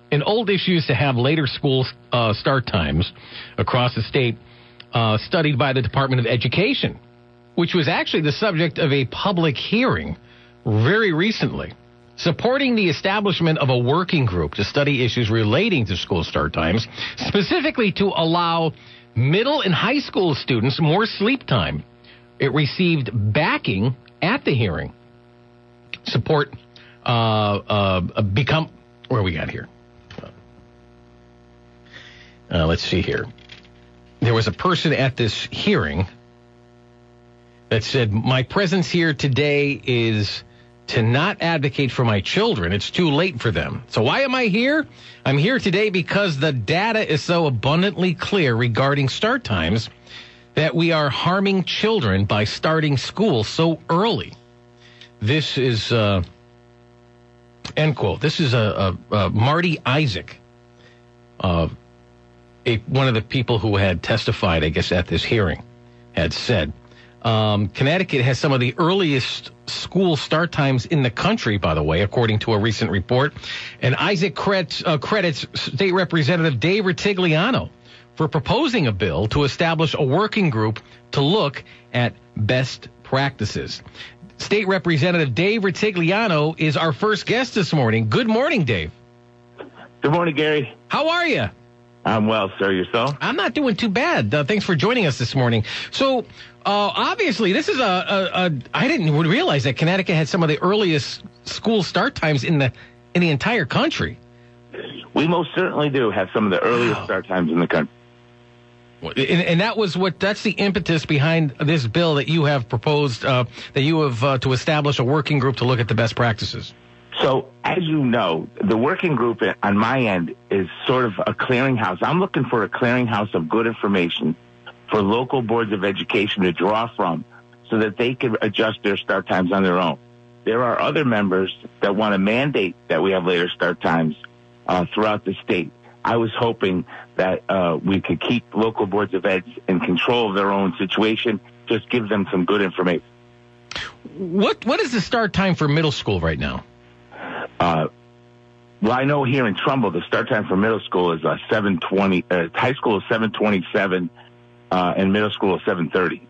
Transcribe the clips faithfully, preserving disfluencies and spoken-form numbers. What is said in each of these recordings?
An old issue is to have later school uh, start times across the state uh, studied by the Department of Education, which was actually the subject of a public hearing very recently, supporting the establishment of a working group to study issues relating to school start times, specifically to allow middle and high school students more sleep time. It received backing at the hearing. Support uh, uh, become... Where we got here? Uh, let's see here. There was a person at this hearing that said, my presence here today is to not advocate for my children. It's too late for them. So why am I here? I'm here today because the data is so abundantly clear regarding start times that we are harming children by starting school so early. This is, uh, end quote. This is a, a, a Marty Isaac, uh, a, one of the people who had testified, I guess, at this hearing, had said. Um, Connecticut has some of the earliest school start times in the country, by the way, according to a recent report. And Isaac credits, uh, credits State Representative Dave Ritigliano for proposing a bill to establish a working group to look at best practices. State Representative Dave Ritigliano is our first guest this morning. Good morning, Dave. Good morning, Gary. How are you? I'm well, sir. Yourself? I'm not doing too bad. Uh, thanks for joining us this morning. So, uh, obviously, this is a, a, a. I didn't realize that Connecticut had some of the earliest school start times in the in the entire country. We most certainly do have some of the earliest wow. start times in the country. And, and that was what, that's the impetus behind this bill that you have proposed, uh, that you have uh, to establish a working group to look at the best practices. So, as you know, the working group on my end is sort of a clearinghouse. I'm looking for a clearinghouse of good information for local boards of education to draw from so that they can adjust their start times on their own. There are other members that want to mandate that we have later start times uh, throughout the state. I was hoping that uh, we could keep local boards of ed in control of their own situation, just give them some good information. What What is the start time for middle school right now? Uh, well, I know here in Trumbull, the start time for middle school is uh, seven twenty. Uh, high school is seven twenty-seven, uh, and middle school is seven thirty.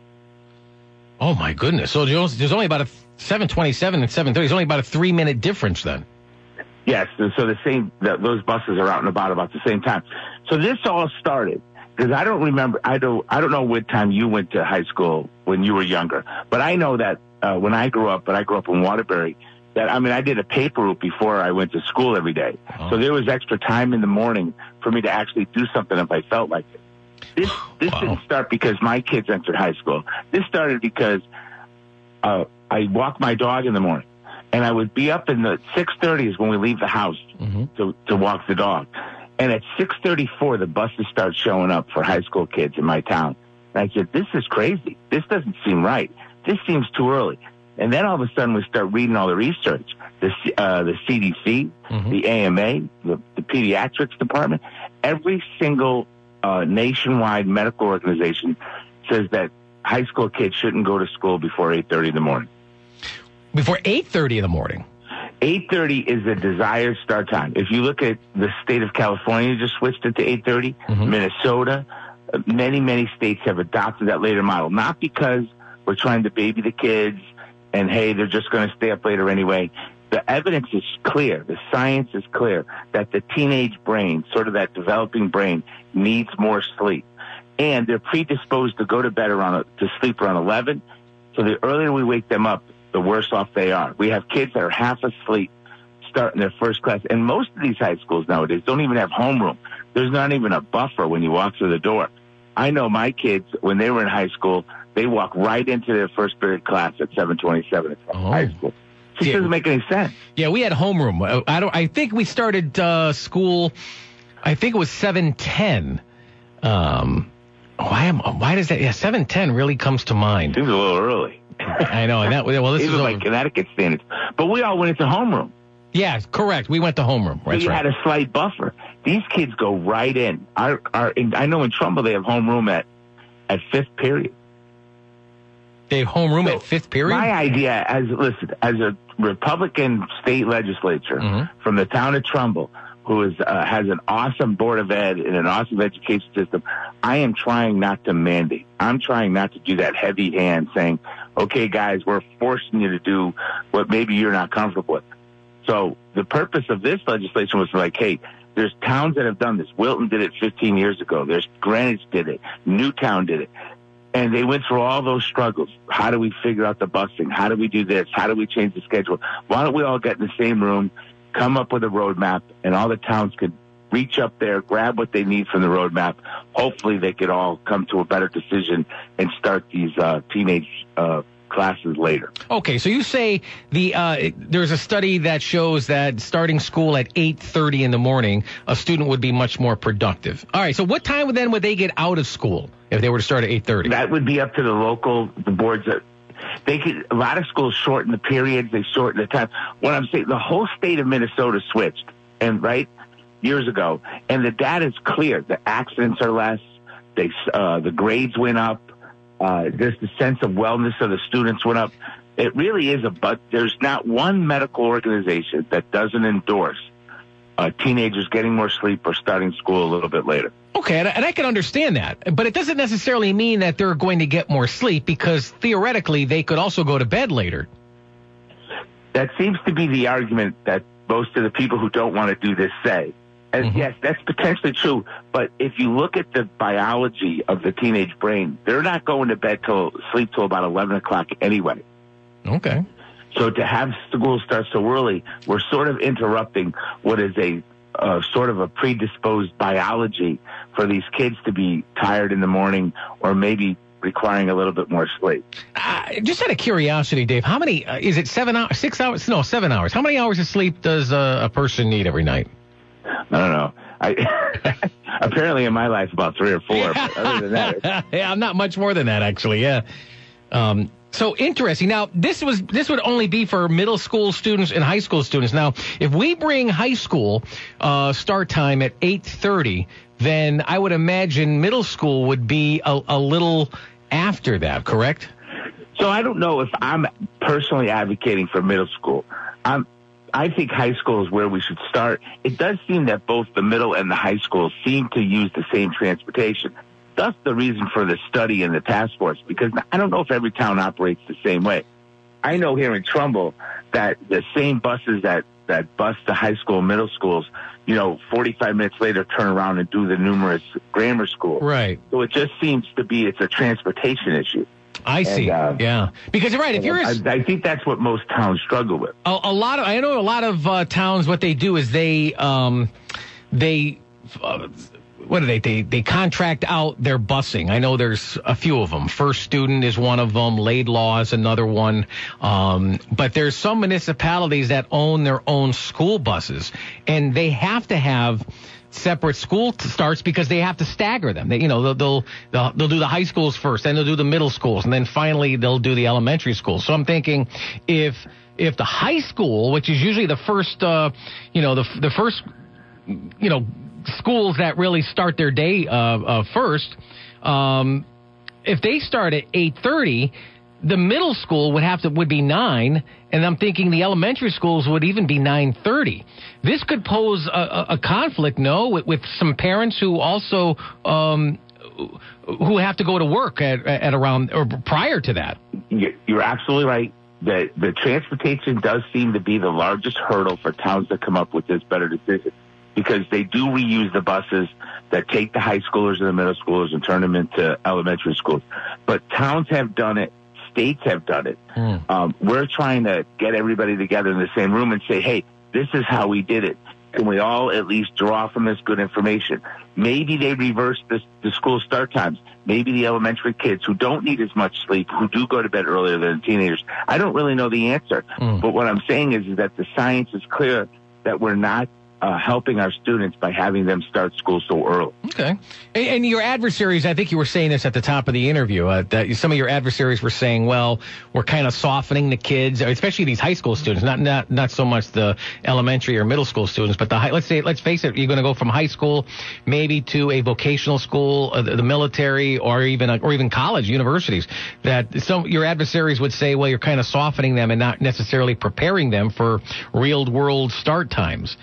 Oh, my goodness. So there's only about a seven twenty-seven and seven thirty. There's only about a three-minute difference then. Yes, so the same, those buses are out and about about the same time. So this all started because I don't remember, I don't, I don't know what time you went to high school when you were younger, but I know that uh, when I grew up, but I grew up in Waterbury, that, I mean, I did a paper route before I went to school every day. Oh. So there was extra time in the morning for me to actually do something if I felt like it. This, this wow. didn't start because my kids entered high school. This started because uh, I walk my dog in the morning. And I would be up in the six thirty is when we leave the house mm-hmm. to, to walk the dog. And at six thirty-four, the buses start showing up for high school kids in my town. And I said, this is crazy. This doesn't seem right. This seems too early. And then all of a sudden we start reading all the research. The, uh, the C D C, mm-hmm. the A M A, the, the pediatrics department, every single uh, nationwide medical organization says that high school kids shouldn't go to school before eight thirty in the morning. Before eight thirty in the morning? eight thirty is the desired start time. If you look at the state of California, just switched it to eight thirty. Mm-hmm. Minnesota, many, many states have adopted that later model. Not because we're trying to baby the kids and, hey, they're just going to stay up later anyway. The evidence is clear. The science is clear that the teenage brain, sort of that developing brain, needs more sleep. And they're predisposed to go to bed around, to sleep around eleven. So the earlier we wake them up, the worse off they are. We have kids that are half asleep starting their first class. And most of these high schools nowadays don't even have homeroom. There's not even a buffer when you walk through the door. I know my kids, when they were in high school, they walk right into their first period class at seven twenty-seven at oh. high school. It yeah. doesn't make any sense. Yeah, we had homeroom. I don't. I think we started uh, school, I think it was seven ten. Um, why am? Why does that? Yeah, seven ten really comes to mind. Seems a little early. I know, and that well, this Even is by over. Connecticut standards. But we all went into homeroom. Yeah, correct. We went to homeroom. Right, we so right. had a slight buffer. These kids go right in. Our, our, in I know in Trumbull they have homeroom at at fifth period. They have homeroom so at fifth period? My idea, as listen, as a Republican state legislature mm-hmm. from the town of Trumbull, who is uh, has an awesome board of ed and an awesome education system, I am trying not to mandate. I'm trying not to do that heavy hand saying, okay, guys, we're forcing you to do what maybe you're not comfortable with. So the purpose of this legislation was like, hey, there's towns that have done this. Wilton did it fifteen years ago. There's Greenwich did it. Newtown did it. And they went through all those struggles. How do we figure out the busing? How do we do this? How do we change the schedule? Why don't we all get in the same room, come up with a roadmap, and all the towns could reach up there, grab what they need from the roadmap. Hopefully they could all come to a better decision and start these uh, teenage uh, classes later. Okay, so you say the uh, there's a study that shows that starting school at eight thirty in the morning, a student would be much more productive. All right, so what time would then would they get out of school if they were to start at eight thirty? That would be up to the local, the boards. That they could, a lot of schools shorten the periods, they shorten the time. What I'm saying, the whole state of Minnesota switched, and right, years ago, and the data is clear. The accidents are less, they, uh, the grades went up, uh, just the sense of wellness of the students went up. It really is a, but there's not one medical organization that doesn't endorse uh, teenagers getting more sleep or starting school a little bit later. Okay, and I, and I can understand that, but it doesn't necessarily mean that they're going to get more sleep, because theoretically they could also go to bed later. That seems to be the argument that most of the people who don't want to do this say. And mm-hmm. yes, that's potentially true, but if you look at the biology of the teenage brain, they're not going to bed till sleep till about eleven o'clock anyway. Okay. So to have school start so early, we're sort of interrupting what is a uh, sort of a predisposed biology for these kids to be tired in the morning or maybe requiring a little bit more sleep. Uh, just out of curiosity, Dave, how many, uh, is it seven hours, six hours? No, seven hours. How many hours of sleep does uh, a person need every night? I don't know. I apparently in my life about three or four. But other than that, yeah, I'm not much more than that actually. Yeah. Um, so interesting. Now this was this would only be for middle school students and high school students. Now, if we bring high school uh, start time at eight thirty, then I would imagine middle school would be a, a little after that. Correct? So I don't know if I'm personally advocating for middle school. I'm. I think high school is where we should start. It does seem that both the middle and the high schools seem to use the same transportation. That's the reason for the study and the task force, because I don't know if every town operates the same way. I know here in Trumbull that the same buses that, that bus the high school and middle schools, you know, forty-five minutes later turn around and do the numerous grammar schools. Right. So it just seems to be it's a transportation issue. I see. And, uh, yeah, because you're right. If you're, I, I think that's what most towns struggle with. A, a lot of, I know a lot of uh, towns. What they do is they, um, they, uh, what do they, they, they contract out their busing. I know there's a few of them. First Student is one of them. Laidlaw is another one. Um, but there's some municipalities that own their own school buses, and they have to have separate school starts because they have to stagger them. They, you know, they'll, they'll they'll they'll do the high schools first, then they'll do the middle schools, and then finally they'll do the elementary schools. So I'm thinking if if the high school, which is usually the first, uh, you know, the the first, you know, schools that really start their day uh, uh, first, um, if they start at eight thirty, the middle school would have to would be nine, and I'm thinking the elementary schools would even be nine thirty. This could pose a, a, a conflict, no, with, with some parents who also um, who have to go to work at, at around or prior to that. You're absolutely right. The the transportation does seem to be the largest hurdle for towns to come up with this better decision, because they do reuse the buses that take the high schoolers and the middle schoolers and turn them into elementary schools. But towns have done it. States have done it. Mm. Um, we're trying to get everybody together in the same room and say, hey, this is how we did it. Can we all at least draw from this good information? Maybe they reverse this, the school start times. Maybe the elementary kids who don't need as much sleep, who do go to bed earlier than teenagers. I don't really know the answer. Mm. But what I'm saying is, is that the science is clear that we're not Uh, helping our students by having them start school so early. Okay. And, and your adversaries, I think you were saying this at the top of the interview, uh, that some of your adversaries were saying, well, we're kind of softening the kids, especially these high school students, not not not so much the elementary or middle school students, but the high, let's say, let's face it, you're going to go from high school maybe to a vocational school, uh, the, the military, or even uh, or even college, universities, that some your adversaries would say, well, you're kind of softening them and not necessarily preparing them for real world start times or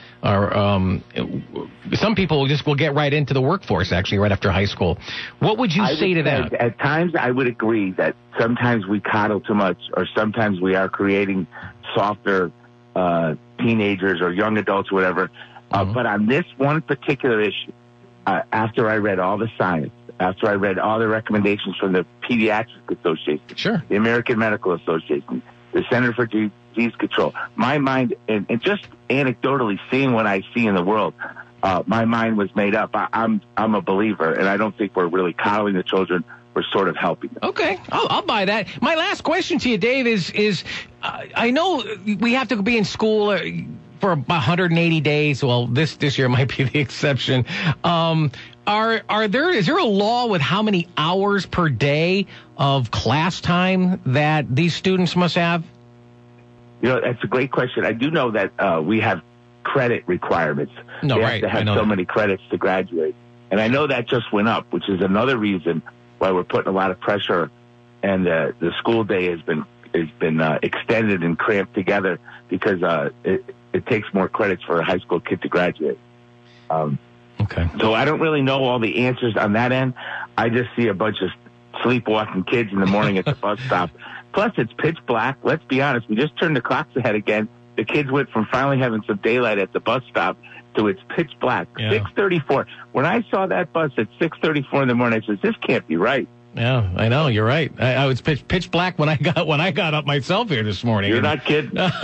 or um, some people just will get right into the workforce, actually, right after high school. What would you I say would to that? At times, I would agree that sometimes we coddle too much, or sometimes we are creating softer uh, teenagers or young adults, whatever. Uh, Mm-hmm. But on this one particular issue, uh, after I read all the science, after I read all the recommendations from the Pediatric Association, Sure. the American Medical Association, the Center for Disease Control, my mind, and, and just anecdotally seeing what I see in the world, uh, my mind was made up. I, I'm I'm a believer, and I don't think we're really coddling the children. We're sort of helping them. Okay, I'll, I'll buy that. My last question to you, Dave, is is uh, I know we have to be in school uh, for one hundred eighty days. Well, this this year might be the exception. Um, are are there is there a law with how many hours per day of class time that these students must have? You know, that's a great question. I do know that uh, we have credit requirements. No, they right. have to I have know so that. many credits to graduate. And I know that just went up, which is another reason why we're putting a lot of pressure, and uh, the school day has been has been uh, extended and cramped together because uh, it, it takes more credits for a high school kid to graduate. Um, Okay. so I don't really know all the answers on that end. I just see a bunch of sleepwalking kids in the morning at the bus stop. Plus, it's pitch black. Let's be honest. We just turned the clocks ahead again. The kids went from finally having some daylight at the bus stop to it's pitch black. Yeah. six thirty-four. When I saw that bus at six thirty-four in the morning, I said, this can't be right. Yeah, I know. You're right. I, I was pitch, pitch black when I got when I got up myself here this morning. You're And- not kidding. and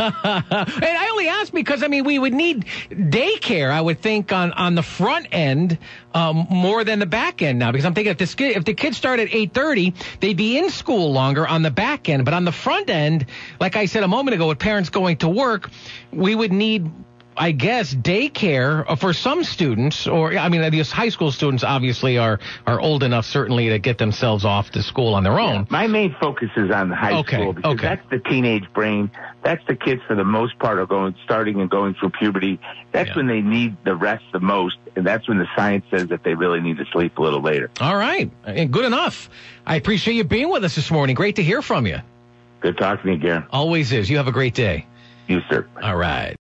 I only asked because, I mean, we would need daycare, I would think, on, on the front end um, more than the back end now. Because I'm thinking if, this kid, if the kids start at eight thirty, they'd be in school longer on the back end. But on the front end, like I said a moment ago, with parents going to work, we would need, I guess, daycare for some students, or, I mean, these high school students obviously are, are old enough, certainly, to get themselves off to school on their own. My main focus is on high Okay, school because okay. that's the teenage brain. That's the kids, for the most part, are going, starting and going through puberty. That's Yeah. when they need the rest the most, and that's when the science says that they really need to sleep a little later. All right. And good enough. I appreciate you being with us this morning. Great to hear from you. Good talking to you, Garen. Always is. You have a great day. You, sir. All right.